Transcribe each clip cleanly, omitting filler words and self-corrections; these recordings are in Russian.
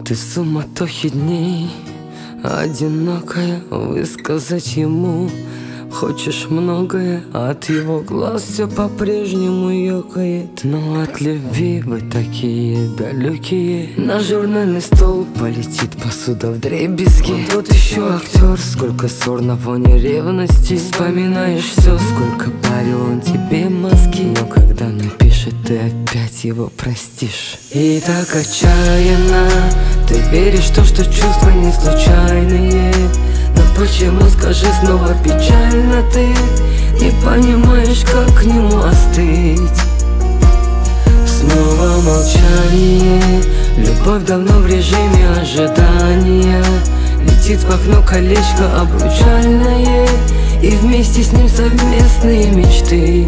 Ты в суматохе дней, одинокая, высказать ему хочешь многое, от его глаз все по-прежнему ёкает. Но от любви вы такие далекие. На журнальный стол полетит посуда вдребезги. Он тот еще актер, сколько ссор на фоне ревности. Вспоминаешь все, сколько парил он тебе мозги. Но когда напишет, ты опять его простишь. И так отчаянно ты веришь в то, что чувства не случайные. Но почему, скажи, снова печально ты не понимаешь, как к нему остыть? Снова молчание, любовь давно в режиме ожидания. Летит в окно колечко обручальное, и вместе с ним совместные мечты.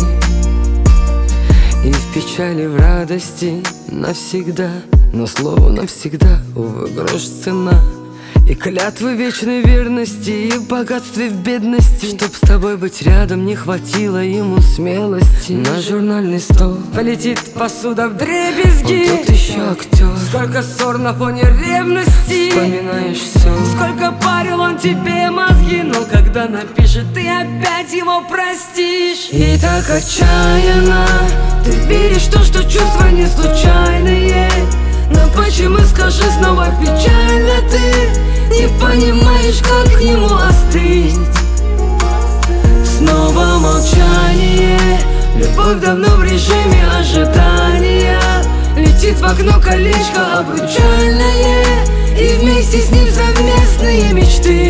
И в печали, в радости навсегда, но слово навсегда, увы, грош цена. И клятвы вечной верности, и в богатстве, в бедности. Чтоб с тобой быть рядом, не хватило ему смелости. На журнальный стол полетит посуда вдребезги. Он тут еще актер, сколько ссор на фоне ревности. Вспоминаешь все, сколько парил он тебе мозги. Но когда напишет, ты опять его простишь. И так отчаянно ты веришь в то, что чувства не случайные. Но почему, скажи, снова печально ты не понимаешь, как к нему остыть? Снова молчание, любовь давно в режиме ожидания. Летит в окно колечко обручальное, и вместе с ним совместные мечты.